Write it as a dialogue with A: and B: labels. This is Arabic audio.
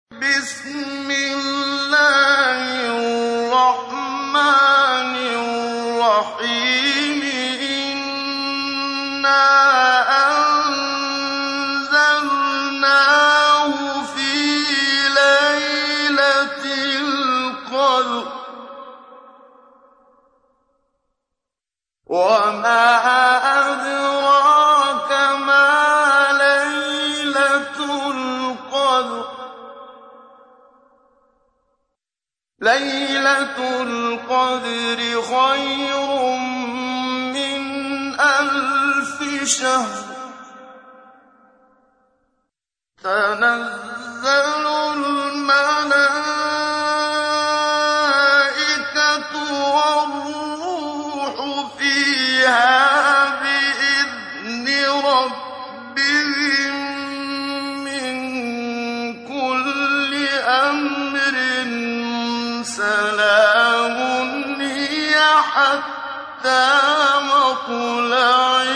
A: بسم الله الرحمن الرحيم إنا أنزلناه في ليلة القدر وما أدراك ما ليلة القدر ليلة القدر خير من 1000 شهر تنزل الملائكة والروح فيها بإذن ربهم من كل أمر سلام هي حتى مطلع